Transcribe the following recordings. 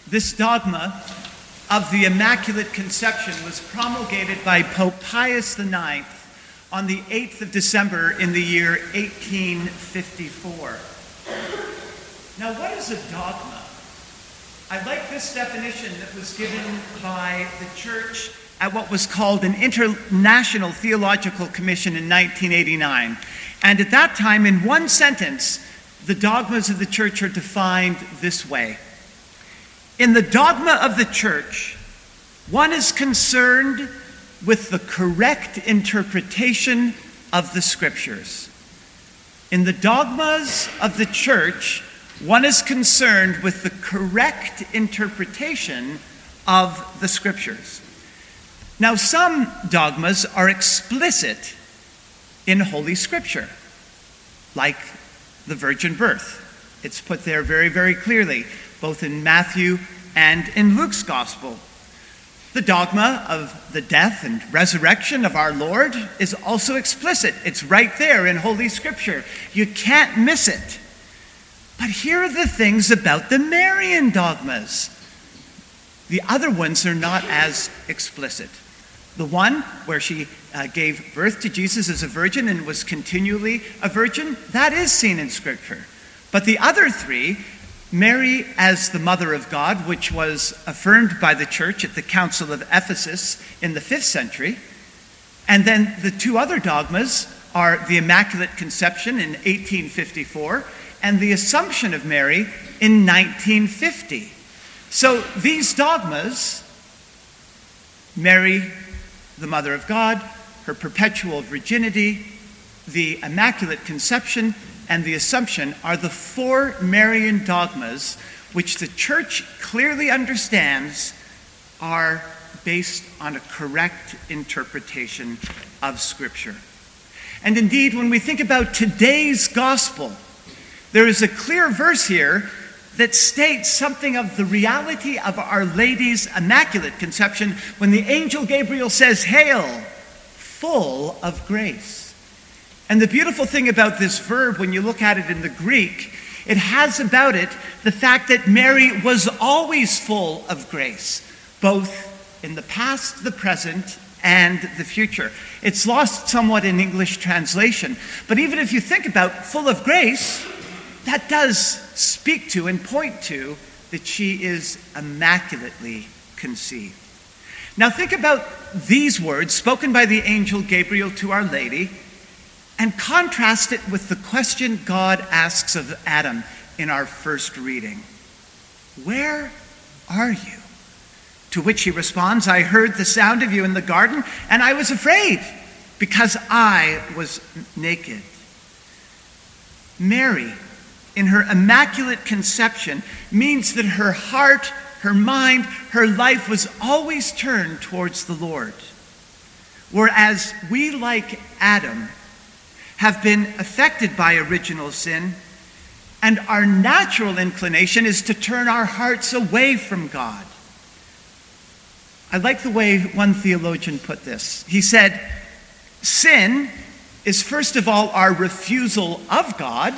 This dogma of the Immaculate Conception was promulgated by Pope Pius IX on the 8th of December in the year 1854. Now, what is a dogma? I like this definition that was given by the Church at what was called an International Theological Commission in 1989. And at that time, in one sentence, the dogmas of the Church are defined this way. In the dogma of the Church, one is concerned with the correct interpretation of the Scriptures. In the dogmas of the Church, one is concerned with the correct interpretation of the Scriptures. Now, some dogmas are explicit in Holy Scripture, like the virgin birth. It's put there very, very clearly, both in Matthew and in Luke's Gospel. The dogma of the death and resurrection of our Lord is also explicit. It's right there in Holy Scripture. You can't miss it. But here are the things about the Marian dogmas. The other ones are not as explicit. The one where she gave birth to Jesus as a virgin and was continually a virgin, that is seen in Scripture. But the other three, Mary as the Mother of God, which was affirmed by the Church at the Council of Ephesus in the 5th century, and then the two other dogmas are the Immaculate Conception in 1854 and the Assumption of Mary in 1950. So these dogmas, Mary, the Mother of God, her perpetual virginity, the Immaculate Conception, and the Assumption are the four Marian dogmas which the Church clearly understands are based on a correct interpretation of Scripture. And indeed, when we think about today's gospel, there is a clear verse here that states something of the reality of Our Lady's Immaculate Conception when the angel Gabriel says, "Hail, full of grace." And the beautiful thing about this verb, when you look at it in the Greek, it has about it the fact that Mary was always full of grace, both in the past, the present, and the future. It's lost somewhat in English translation. But even if you think about full of grace, that does speak to and point to that she is immaculately conceived. Now think about these words spoken by the angel Gabriel to Our Lady and contrast it with the question God asks of Adam in our first reading. "Where are you?" To which he responds, "I heard the sound of you in the garden, and I was afraid because I was naked." Mary, in her Immaculate Conception, means that her heart, her mind, her life was always turned towards the Lord. Whereas we, like Adam, have been affected by original sin, and our natural inclination is to turn our hearts away from God. I like the way one theologian put this. He said, sin is first of all our refusal of God,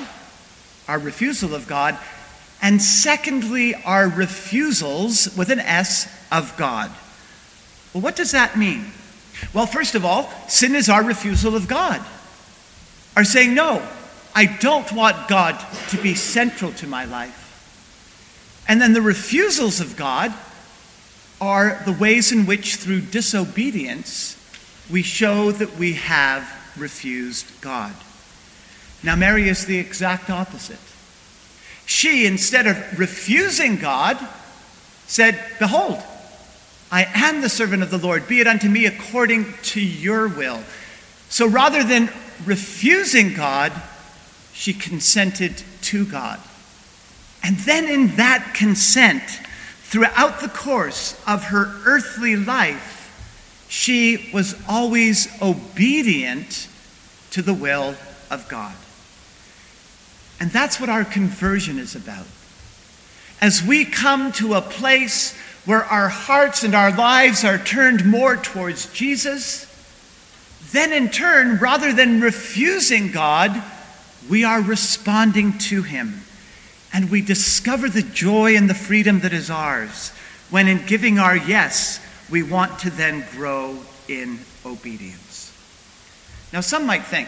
and secondly, our refusals, with an S, of God. Well, what does that mean? Well, first of all, sin is our refusal of God. Our saying, no, I don't want God to be central to my life. And then the refusals of God are the ways in which, through disobedience, we show that we have refused God. Now, Mary is the exact opposite. She, instead of refusing God, said, "Behold, I am the servant of the Lord. Be it unto me according to your will." So rather than refusing God, she consented to God. And then in that consent, throughout the course of her earthly life, she was always obedient to the will of God. And that's what our conversion is about. As we come to a place where our hearts and our lives are turned more towards Jesus, then in turn, rather than refusing God, we are responding to him. And we discover the joy and the freedom that is ours when in giving our yes, we want to then grow in obedience. Now, some might think,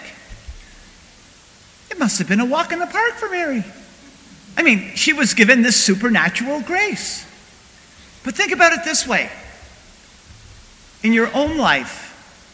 it must have been a walk in the park for Mary. I mean, she was given this supernatural grace. But think about it this way. In your own life,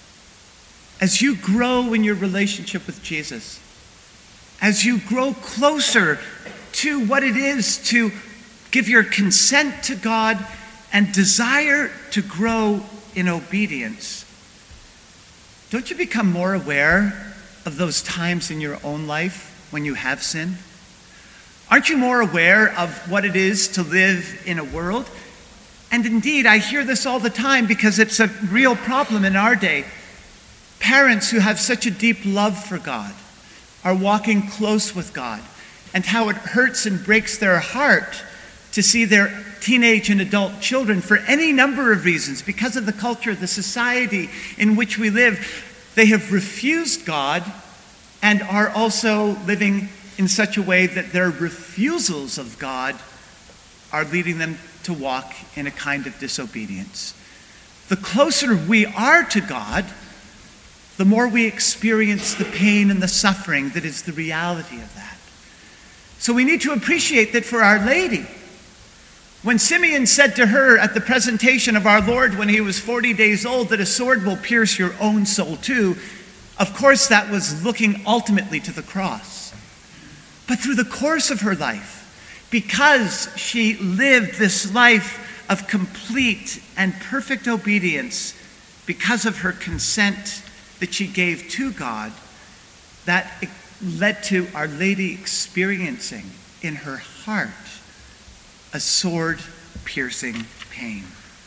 as you grow in your relationship with Jesus, as you grow closer to what it is to give your consent to God and desire to grow in obedience, don't you become more aware of those times in your own life when you have sinned? Aren't you more aware of what it is to live in a world? And indeed, I hear this all the time because it's a real problem in our day. Parents who have such a deep love for God are walking close with God, and how it hurts and breaks their heart to see their teenage and adult children, for any number of reasons, because of the culture, the society in which we live, they have refused God and are also living in such a way that their refusals of God are leading them to walk in a kind of disobedience. The closer we are to God, the more we experience the pain and the suffering that is the reality of that. So we need to appreciate that for Our Lady, when Simeon said to her at the presentation of our Lord when he was 40 days old that a sword will pierce your own soul too, of course that was looking ultimately to the cross. But through the course of her life, because she lived this life of complete and perfect obedience, because of her consent that she gave to God, that led to Our Lady experiencing in her heart a sword-piercing pain.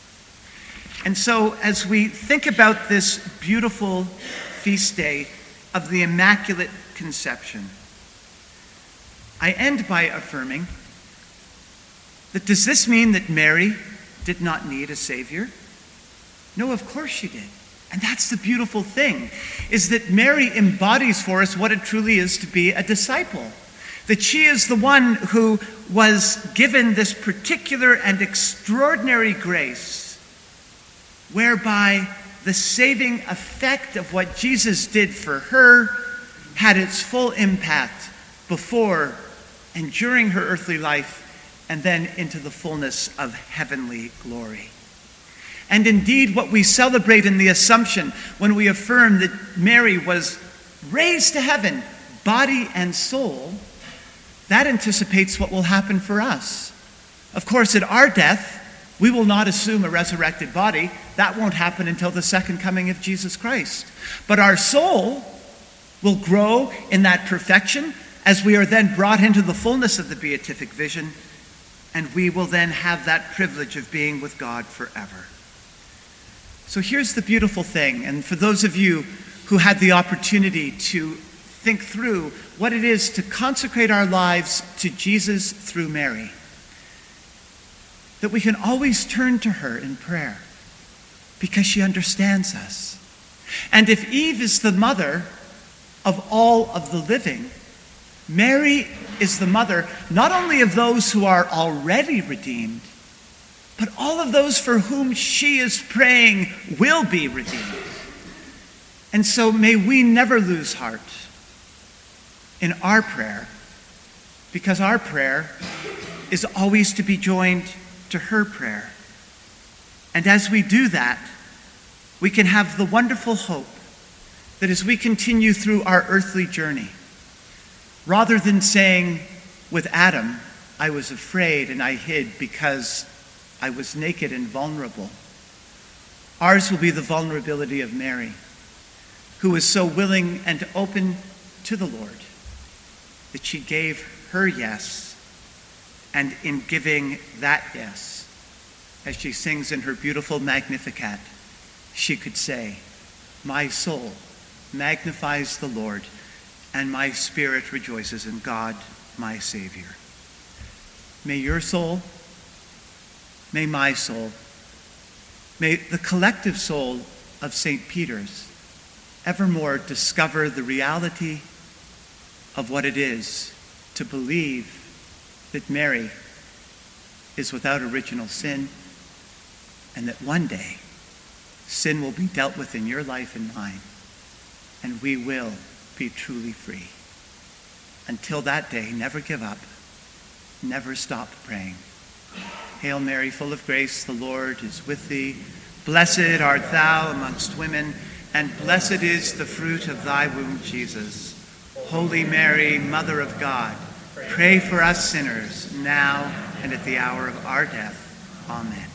And so as we think about this beautiful feast day of the Immaculate Conception, I end by affirming that does this mean that Mary did not need a Savior? No, of course she did. And that's the beautiful thing, is that Mary embodies for us what it truly is to be a disciple. That she is the one who was given this particular and extraordinary grace, whereby the saving effect of what Jesus did for her had its full impact before and during her earthly life, and then into the fullness of heavenly glory. And indeed, what we celebrate in the Assumption when we affirm that Mary was raised to heaven, body and soul, that anticipates what will happen for us. Of course, at our death, we will not assume a resurrected body. That won't happen until the second coming of Jesus Christ. But our soul will grow in that perfection as we are then brought into the fullness of the beatific vision, and we will then have that privilege of being with God forever. So here's the beautiful thing, and for those of you who had the opportunity to think through what it is to consecrate our lives to Jesus through Mary, that we can always turn to her in prayer because she understands us. And if Eve is the mother of all of the living, Mary is the mother not only of those who are already redeemed, but all of those for whom she is praying will be redeemed. And so may we never lose heart in our prayer, because our prayer is always to be joined to her prayer. And as we do that, we can have the wonderful hope that as we continue through our earthly journey, rather than saying with Adam, I was afraid and I hid because I was naked and vulnerable, ours will be the vulnerability of Mary, who was so willing and open to the Lord that she gave her yes, and in giving that yes, as she sings in her beautiful Magnificat, she could say, my soul magnifies the Lord, and my spirit rejoices in God, my Savior. May your soul, may my soul, may the collective soul of St. Peter's evermore discover the reality of what it is to believe that Mary is without original sin, and that one day sin will be dealt with in your life and mine, and we will be truly free. Until that day, never give up. Never stop praying. Hail Mary, full of grace, the Lord is with thee. Blessed art thou amongst women, and blessed is the fruit of thy womb, Jesus. Holy Mary, Mother of God, pray for us sinners, now and at the hour of our death. Amen.